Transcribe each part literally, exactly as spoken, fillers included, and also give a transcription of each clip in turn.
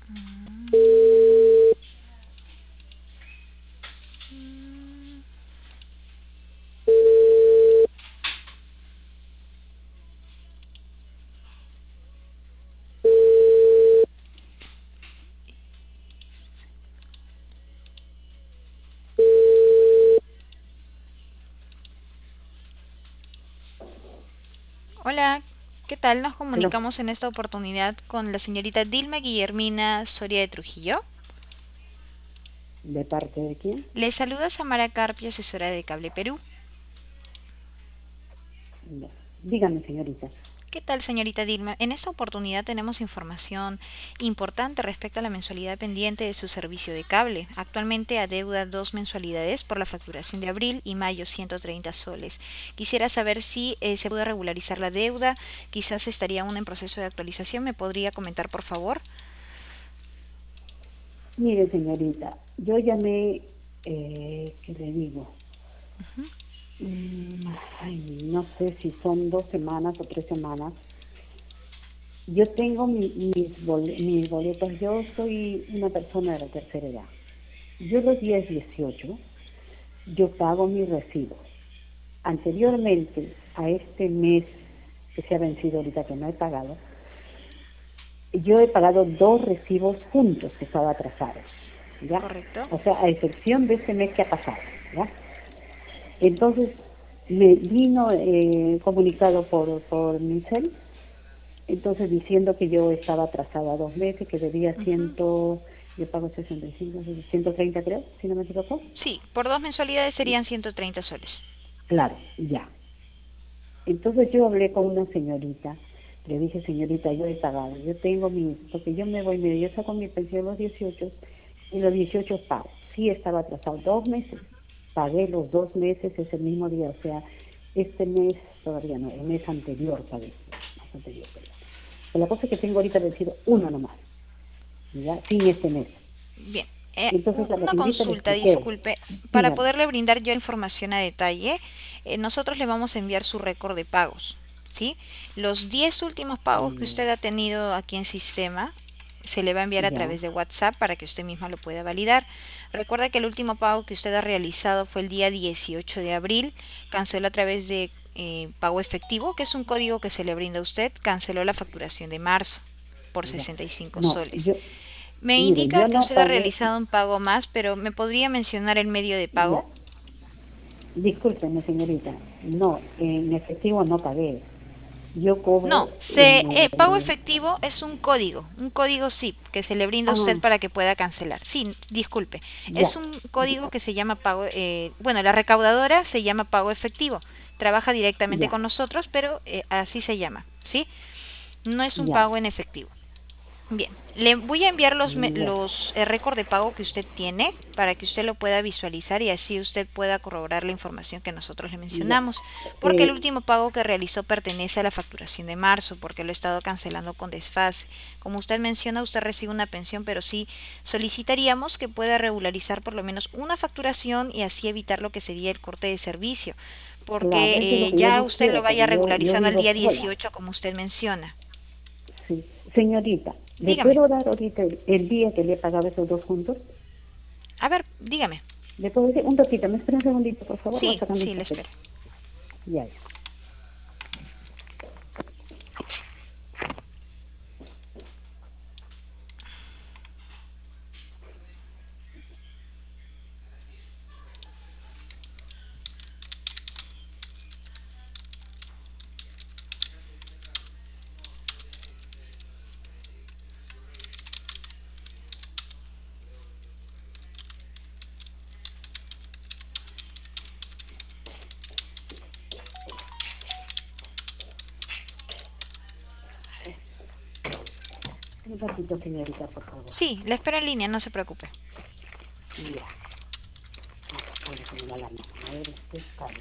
Hola, ¿qué tal? Nos Aló, comunicamos en esta oportunidad con la señorita Dilma Guillermina Soria de Trujillo. ¿de parte de quién? Le saluda Samara Carpio, asesora de Cable Perú. Ya. Dígame, señorita. ¿Qué tal, señorita Dilma? En esta oportunidad tenemos información importante respecto a la mensualidad pendiente de su servicio de cable. Actualmente adeuda dos mensualidades por la facturación de abril y mayo, ciento treinta soles. Quisiera saber si eh, se puede regularizar la deuda, quizás estaría aún en proceso de actualización. ¿Me podría comentar, por favor? Mire, señorita, yo llamé, eh, ¿qué le digo? Mm, ay, no sé si son dos semanas o tres semanas. Yo tengo mi- mis, bol- mis boletos, yo soy una persona de la tercera edad. Yo los días dieciocho, yo pago mis recibos. Anteriormente a este mes que se ha vencido ahorita que no he pagado, yo he pagado dos recibos juntos que estaba atrasados, ¿ya? ¿Correcto? O sea, a excepción de este mes que ha pasado, ¿ya? Entonces, me vino eh, comunicado por, por mi cel, entonces diciendo que yo estaba atrasada dos meses, que debía Ujú. ciento, yo pago sesenta y cinco, ciento treinta creo, si no me equivoco. Sí, por dos mensualidades serían ciento treinta soles. Claro, ya. Entonces yo hablé con una señorita, le dije, señorita, yo he pagado, yo tengo mi, porque yo me voy, mire, yo saco mi pensión los dieciocho y los dieciocho pago. Sí estaba atrasado dos meses, pagué los dos meses ese mismo día, o sea, este mes todavía no, el mes anterior pagué, mes anterior, perdón. Pero la cosa es que tengo ahorita vencido uno nomás, ¿ya? Sin este mes. Bien, eh, u- Entonces a la una señorita le consulta, expliqué, disculpe. Para dígame, poderle brindar yo información a detalle, eh, nosotros le vamos a enviar su récord de pagos, ¿sí? Los diez últimos pagos que eh, usted ha tenido aquí en sistema se le va a enviar a ya, través de WhatsApp para que usted misma lo pueda validar. Recuerda que el último pago que usted ha realizado fue el día dieciocho de abril, canceló a través de eh, pago efectivo, que es un código que se le brinda a usted, canceló la facturación de marzo por ya. sesenta y cinco No, soles. yo, Me mire, indica yo que no usted ha pagué, realizado un pago más, pero ¿me podría mencionar el medio de ya, pago? discúlpeme, señorita. No, en efectivo no pagué. Yo No, cobro se, en eh, pago el... efectivo es un código, un código S I P que se le brinda a usted Ah, para que pueda cancelar. Sí, disculpe, es ya, un código que se llama pago, eh, bueno, la recaudadora se llama pago efectivo, trabaja directamente ya, con nosotros, pero eh, así se llama, ¿sí? No es un ya, pago en efectivo. Bien, le voy a enviar los, me- ya. los eh, récord de pago que usted tiene para que usted lo pueda visualizar y así usted pueda corroborar la información que nosotros le Ya. mencionamos. Porque el Eh, último pago que realizó pertenece a la facturación de marzo, porque lo he estado cancelando con desfase. Como usted menciona, usted recibe una pensión, pero sí solicitaríamos que pueda regularizar por lo menos una facturación y así evitar lo que sería el corte de servicio. claro, eso es Porque lo eh, que yo ya no usted lo quiero, vaya porque yo, yo regularizando al vivo día sola. dieciocho, como usted menciona. Sí. Señorita, ¿le Dígame. puedo dar ahorita el, el día que le he pagado esos dos juntos? A ver, dígame. ¿Le puedo decir? Un ratito, me espera un segundito, por favor, voy Sí, sacando un sí, le papel. espero. Ya, ya. Un ratito, señorita, por favor. Sí, le espero en línea, no se preocupe. Ya. Ahora se me va la mano. A ver, este cambio.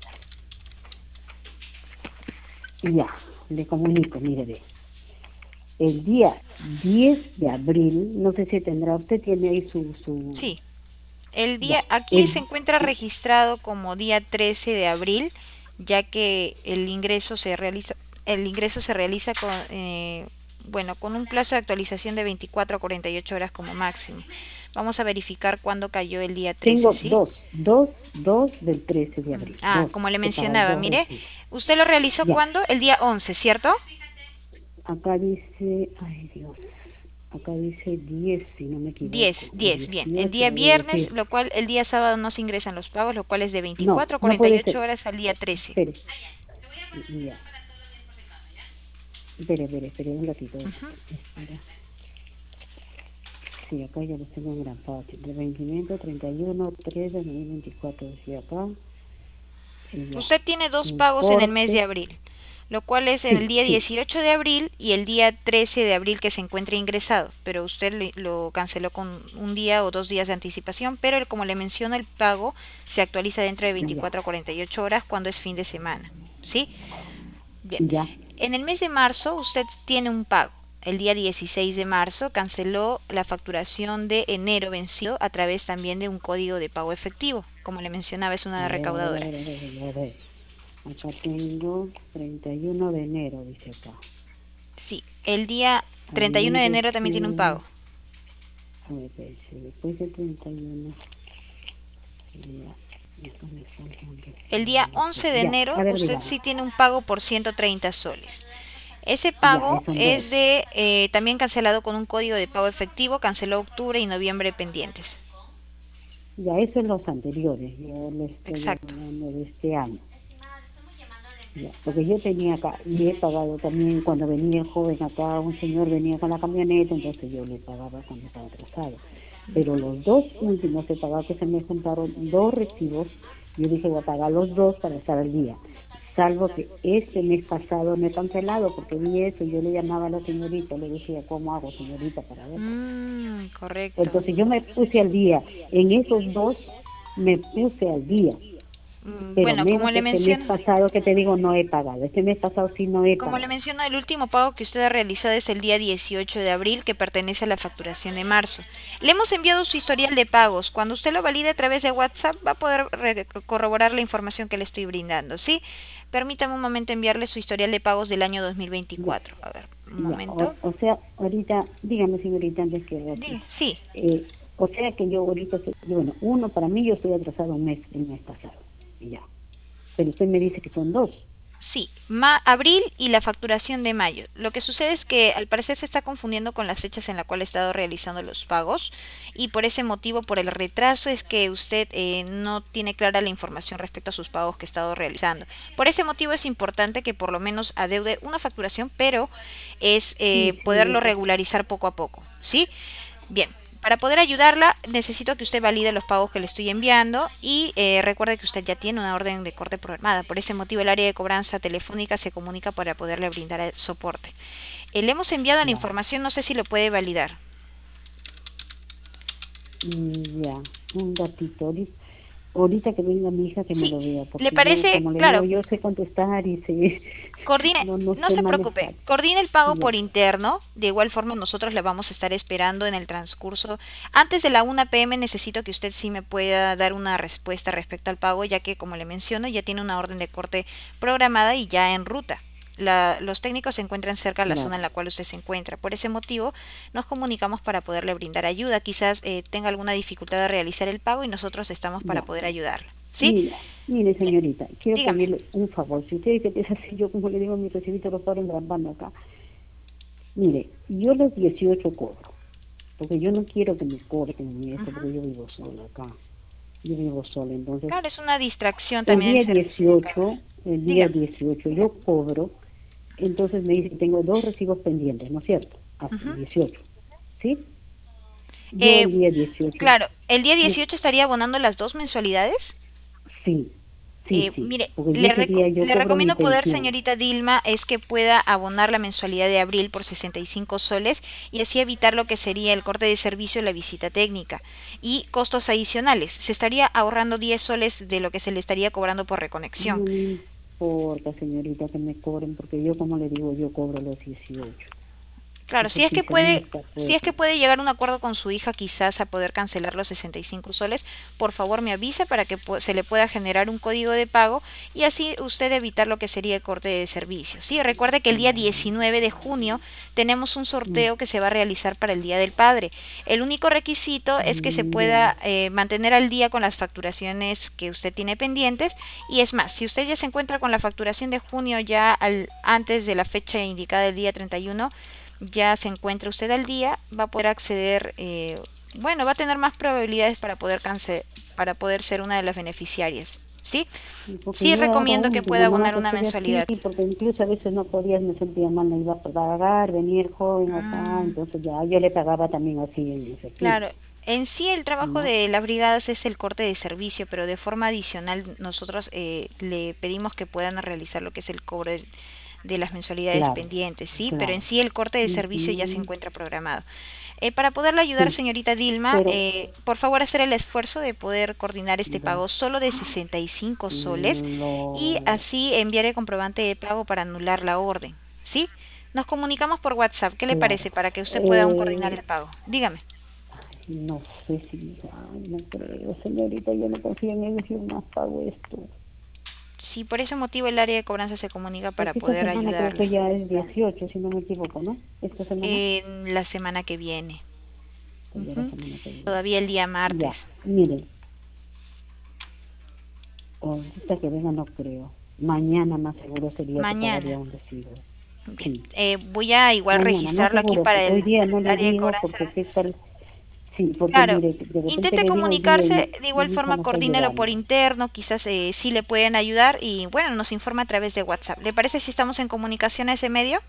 Ya, le comunico, mire, ve. El día diez de abril, no sé si tendrá, usted tiene ahí su, su, Sí, el ya, día aquí se el, encuentra registrado como día trece de abril, ya que el ingreso se realiza, el ingreso se realiza con, eh, Bueno, con un plazo de actualización de veinticuatro a cuarenta y ocho horas como máximo. Vamos a verificar cuándo cayó el día trece, Tengo ¿sí? dos, dos, dos del trece de Mm, abril, Ah, dos. como le He pagado mencionaba, dos mire, recibos. usted lo realizó Ya, cuándo? El día once, ¿cierto? acá dice, ay Dios, acá dice diez si no me Diez, equivoco, o diez, bien. El dieciocho día debe viernes, decir. lo cual el día sábado no se ingresan los pagos, lo cual es de No, veinticuatro a no cuarenta y puede ocho ser. horas al día trece. Espere, ya, espere, espere, espere un ratito. Ujú. Espera. Sí, acá ya lo tengo en gran parte. De vencimiento treinta y uno, tres de dos mil veinticuatro, decía acá. Y ya, Usted tiene dos pagos en el mes de importe. abril, lo cual es en el Sí, día sí, dieciocho de abril y el día trece de abril que se encuentra ingresado, pero usted le- lo canceló con un día o dos días de anticipación, pero el- como le menciono, el pago se actualiza dentro de ya, veinticuatro a cuarenta y ocho horas cuando es fin de semana, ¿sí? Bien, ya. en el mes de marzo usted tiene un pago. El día dieciséis de marzo canceló la facturación de enero vencido a través también de un código de pago efectivo. Como le mencionaba, es A una ver, a ver, a recaudadora. ver, a ver, a ver. Acá tengo treinta y uno de enero, dice acá. Sí, el día treinta y uno de Alimento enero también tiene un sí. pago. A ver, ver, si después de treinta y uno. Ya, esto me falta un El día recibo, once dice. de Ya, enero a ver, usted dígame. sí tiene un pago por ciento treinta soles. Ese Ya, pago son dos. es de eh, también cancelado con un código de pago efectivo, canceló octubre y noviembre pendientes. Ya, eso es los anteriores. Yo le estoy Exacto. hablando de este año. Ya, porque yo tenía acá, y he pagado también cuando venía el joven acá, un señor venía con la camioneta, entonces yo le pagaba cuando estaba atrasado. Pero Ujú. los dos últimos he pagado que se me juntaron dos recibos, yo dije voy a pagar los dos para estar al día. Salvo que este mes pasado me he cancelado porque vi eso y yo le llamaba a la señorita, le decía, ¿cómo hago señorita para ver? Mm, correcto. Entonces yo me puse al día, en esos dos me puse al día, Mm, pero Bueno, como menos le este mes menciono, pasado que te digo no he pagado, este mes pasado sí no he como le pagado. menciono, el último pago que usted ha realizado es el día dieciocho de abril, que pertenece a la facturación de marzo. Le hemos enviado su historial de pagos. Cuando usted lo valide a través de WhatsApp, va a poder re- corroborar la información que le estoy brindando, ¿sí? Permítame un momento enviarle su historial de pagos del año Ya, dos mil veinticuatro. A ver, un ya, o, momento. o sea, ahorita, dígame señorita antes que lo así, Diga, sí, eh, o sea que yo ahorita, estoy- bueno, uno para mí yo estoy atrasado un mes, el mes pasado, y ya, pero usted me dice que son dos. Sí, ma abril y la facturación de mayo. Lo que sucede es que al parecer se está confundiendo con las fechas en las cuales he estado realizando los pagos y por ese motivo, por el retraso, es que usted eh, no tiene clara la información respecto a sus pagos que ha estado realizando. Por ese motivo es importante que por lo menos adeude una facturación, pero es eh, Sí, sí, poderlo eso, regularizar poco a poco, ¿sí? Bien, para poder ayudarla necesito que usted valide los pagos que le estoy enviando y eh, recuerde que usted ya tiene una orden de corte programada. Por ese motivo el área de cobranza telefónica se comunica para poderle brindar el soporte. Eh, le hemos enviado la claro. información, no sé si lo puede validar. Mm, ya, un ratito, ahorita, ahorita que venga mi hija que me Sí, lo vea, le porque yo, parece, como le digo, claro, yo sé contestar y sé, coordine, no, no no sé se preocupe, manejar. coordine el pago Ya, por interno. De igual forma nosotros le vamos a estar esperando en el transcurso. Antes de la una p m necesito que usted sí me pueda dar una respuesta respecto al pago, ya que como le menciono ya tiene una orden de corte programada y ya en ruta. La- los técnicos se encuentran cerca de la zona claro, en la cual usted se encuentra. Por ese motivo nos comunicamos para poderle brindar ayuda. Quizás eh, tenga alguna dificultad de realizar el pago y nosotros estamos para ya. poder ayudarla. ¿Sí? Mira, mire Bien, señorita, quiero dígame. pedirle un favor. Si usted dice que es así, yo como le digo, mi recibito lo paro engrambando acá. Mire, yo los dieciocho cobro, porque yo no quiero que me corten ni eso, Ujú. porque yo vivo sola acá. Yo vivo sola, entonces, Claro, es una distracción el también día el servicio de pago. dieciocho, el día Dígame. dieciocho yo cobro, entonces me dice que tengo dos recibos pendientes, ¿no es cierto? Hasta Ujú. el dieciocho, ¿sí? Yo Eh, el día dieciocho, claro, el día yo, dieciocho estaría abonando las dos mensualidades. sí, sí, Eh, sí, mire, porque yo le, ese reco- día yo le cobro mi recomiendo poder, pensión. señorita Dilma, es que pueda abonar la mensualidad de abril por sesenta y cinco soles y así evitar lo que sería el corte de servicio y la visita técnica y costos adicionales. Se estaría ahorrando diez soles de lo que se le estaría cobrando por reconexión. No me importa, señorita, que me cobren, porque yo, como le digo, yo cobro los dieciocho. Claro, si Esos es que puede, cinco mil si es que pesos. puede llegar a un acuerdo con su hija quizás a poder cancelar los sesenta y cinco soles, por favor me avise para que pu- se le pueda generar un código de pago y así usted evitar lo que sería el corte de servicio. Sí, recuerde que el día diecinueve de junio tenemos un Mm, sorteo que se va a realizar para el Día del Padre. El único requisito es que se mm, ya. pueda eh, mantener al día con las facturaciones que usted tiene pendientes y es más, si usted ya se encuentra con la facturación de junio ya al, antes de la fecha indicada del día treinta y uno, ya se encuentra usted al día, va a poder acceder, eh, bueno, va a tener más probabilidades para poder cance para poder ser una de las beneficiarias, ¿sí? Sí, porque Sí yo recomiendo que aún, pueda como nada abonar más una estoy aquí, mensualidad. porque incluso a veces no podía, me sentía mal, me iba a pagar, venir joven acá, Mm, entonces ya yo le pagaba también así en efectivo, claro, en sí el trabajo ¿no? de las brigadas es el corte de servicio, pero de forma adicional nosotros eh, le pedimos que puedan realizar lo que es el cobro de, de las mensualidades Claro, pendientes, ¿sí? Pero en claro. sí el corte de servicio ya se Ujú, encuentra programado. Eh, para poderle ayudar, sí, señorita Dilma, pero eh, por favor hacer el esfuerzo de poder coordinar este ya, pago solo de sesenta y cinco soles y lo, así enviar el comprobante de pago para anular la orden, ¿sí? Nos comunicamos por WhatsApp. ¿Qué le claro. parece para que usted pueda aún coordinar Eh, el pago? Dígame. no sé si, ay, no creo, señorita, yo no confío en ellos, yo más pago esto. Si por ese motivo el área de cobranza se comunica para Porque esta poder semana creo que ayudarle ya es dieciocho, si no me equivoco, ¿no? Esta semana, en la semana que viene. pues ya la Ujú. semana que viene. Todavía el día martes. Ya, mire, ahorita que venga no creo. Mañana más seguro sería que Mañana. pagaría un recibo. Bien. Sí, Eh, voy a igual mañana, más registrarlo aquí seguro. para Pues hoy el, día no el le área de digo cobranza. porque qué tal. Sí, porque Claro, mire, de repente intente le digo hoy día comunicarse y, de y igual mi hija forma, no está coordínelo por llegando. interno, quizás eh, sí le pueden ayudar y bueno, nos informa a través de WhatsApp. ¿Le parece si estamos en comunicación a ese medio?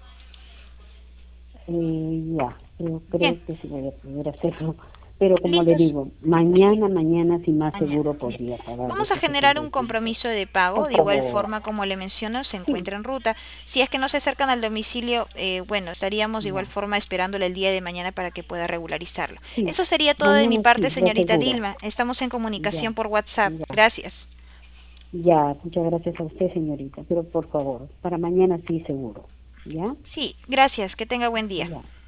Eh, ya, creo, Bien, creo que sí voy a poder hacerlo. Pero como le listos. digo, mañana, mañana sí más Mañana. seguro Bien. podría pagar Vamos a esos generar sesenta y un cinco compromiso de pago, Por de igual favor. forma como le menciono, se Sí, encuentra en ruta. Si es que no se acercan al domicilio, eh, bueno, estaríamos de igual ya. forma esperándole el día de mañana para que pueda regularizarlo. Sí, Eso sería todo de mi mañana parte, sí, lo señorita aseguro. Dilma. Estamos en Ya, comunicación por WhatsApp. ya. Gracias. Ya, muchas gracias a usted, señorita. Pero por favor, para mañana sí seguro. ¿Ya? Sí, gracias. Que tenga buen día. Ya.